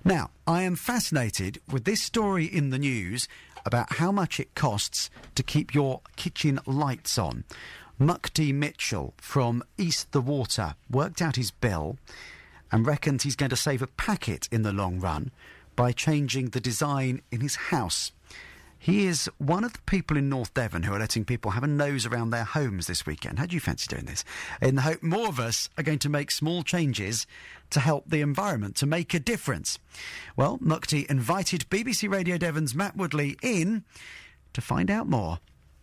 Now, I am fascinated with this story in the news about how much it costs to keep your kitchen lights on. Mukti Mitchell from East the Water worked out his bill and reckons he's going to save a packet in the long run by changing the design in his house. He is one of the people in North Devon who are letting people have a nose around their homes this weekend. How do you fancy doing this? In the hope more of us are going to make small changes to help the environment, to make a difference. Well, Mukti invited BBC Radio Devon's Matt Woodley in to find out more.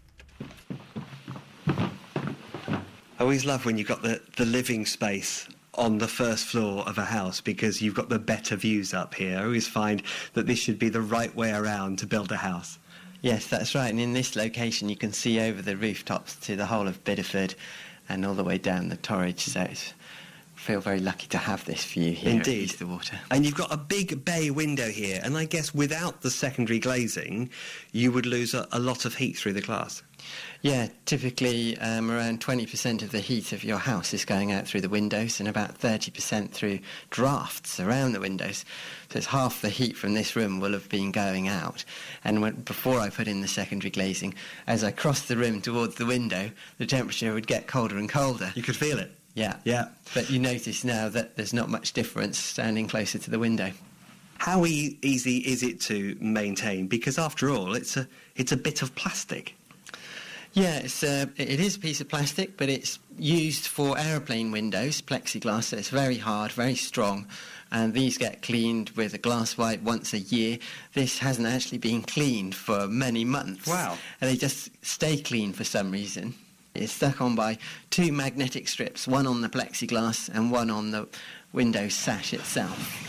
I always love when you've got the living space on the first floor of a house because you've got the better views up here. I always find that this should be the right way around to build a house. Yes, that's right. And in this location, you can see over the rooftops to the whole of Bideford and all the way down the Torridge. So I feel very lucky to have this view here. Indeed. At East the Water. And you've got a big bay window here. And I guess without the secondary glazing, you would lose a lot of heat through the glass. Yeah, typically around 20% of the heat of your house is going out through the windows and about 30% through drafts around the windows. So it's half the heat from this room will have been going out. And before I put in the secondary glazing, as I crossed the room towards the window, the temperature would get colder and colder. You could feel it. Yeah. Yeah. But you notice now that there's not much difference standing closer to the window. How easy is it to maintain? Because after all, it's a bit of plastic. Yeah, it is a piece of plastic, but it's used for aeroplane windows, plexiglass, so it's very hard, very strong, and these get cleaned with a glass wipe once a year. This hasn't actually been cleaned for many months. Wow. And they just stay clean for some reason. It's stuck on by two magnetic strips, one on the plexiglass and one on the window sash itself.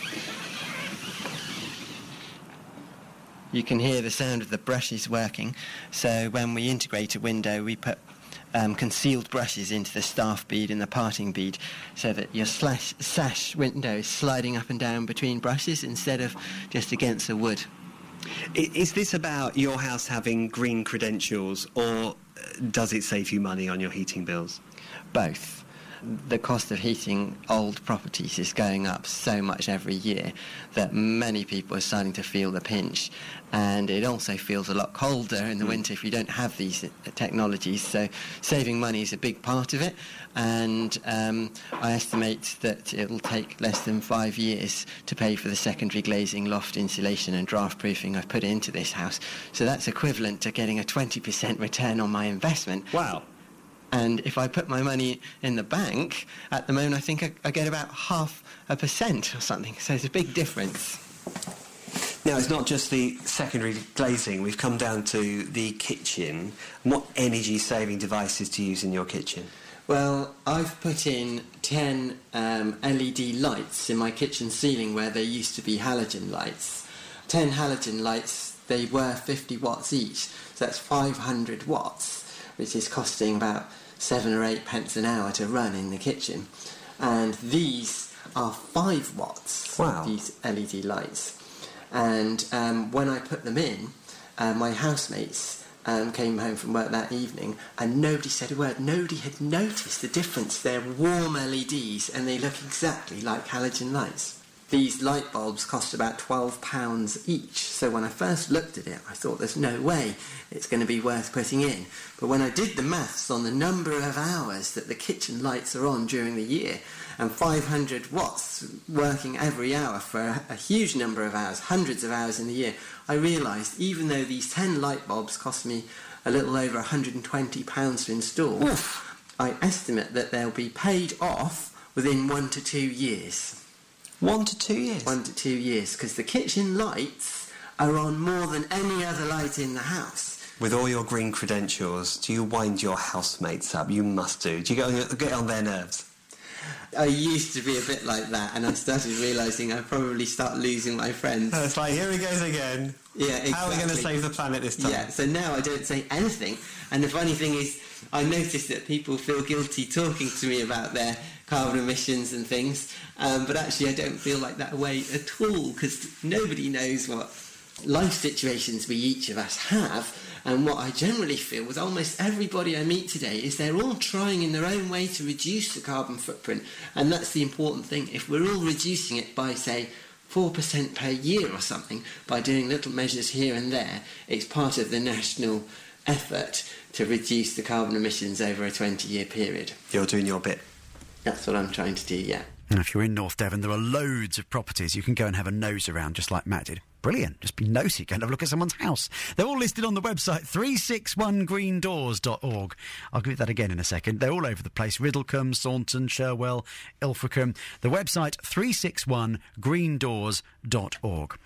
You can hear the sound of the brushes working. So when we integrate a window, we put concealed brushes into the staff bead and the parting bead so that your sash window is sliding up and down between brushes instead of just against the wood. Is this about your house having green credentials, or does it save you money on your heating bills? Both. The cost of heating old properties is going up so much every year that many people are starting to feel the pinch, and it also feels a lot colder in the winter if you don't have these technologies. So saving money is a big part of it, and I estimate that it'll take less than 5 years to pay for the secondary glazing, loft insulation and draft proofing I've put into this house. So that's equivalent to getting a 20% return on my investment. Wow. And if I put my money in the bank, at the moment I think I get about 0.5% or something. So it's a big difference. Now, it's not just the secondary glazing. We've come down to the kitchen. What energy-saving devices do you use in your kitchen? Well, I've put in 10 LED lights in my kitchen ceiling where there used to be halogen lights. 10 halogen lights, they were 50 watts each. So that's 500 watts, which is costing about 7 or 8 pence an hour to run in the kitchen. And these are 5 watts, wow. These LED lights. And when I put them in, my housemates came home from work that evening and nobody said a word. Nobody had noticed the difference. They're warm LEDs and they look exactly like halogen lights. These light bulbs cost about £12 each, so when I first looked at it I thought there's no way it's going to be worth putting in. But when I did the maths on the number of hours that the kitchen lights are on during the year, and 500 watts working every hour for a huge number of hours, hundreds of hours in the year, I realised even though these 10 light bulbs cost me a little over £120 to install, I estimate that they'll be paid off within 1 to 2 years. 1 to 2 years? 1 to 2 years, because the kitchen lights are on more than any other light in the house. With all your green credentials, do you wind your housemates up? You must do. Do you get on their nerves? I used to be a bit like that, and I started realising I'd probably start losing my friends. It's like, here he goes again. Yeah, exactly. How are we going to save the planet this time? Yeah, so now I don't say anything, and the funny thing is, I notice that people feel guilty talking to me about their carbon emissions and things, but actually I don't feel like that way at all, because nobody knows what life situations we each of us have. And what I generally feel with almost everybody I meet today is they're all trying in their own way to reduce the carbon footprint. And that's the important thing. If we're all reducing it by, say, 4% per year or something by doing little measures here and there. It's part of the national effort to reduce the carbon emissions over a 20-year period. You're doing your bit. That's what I'm trying to do, yeah. And if you're in North Devon, there are loads of properties you can go and have a nose around, just like Matt did. Brilliant. Just be nosy. Go and have a look at someone's house. They're all listed on the website, 361greendoors.org. I'll give it that again in a second. They're all over the place. Riddlecombe, Saunton, Sherwell, Ilfracombe. The website, 361greendoors.org.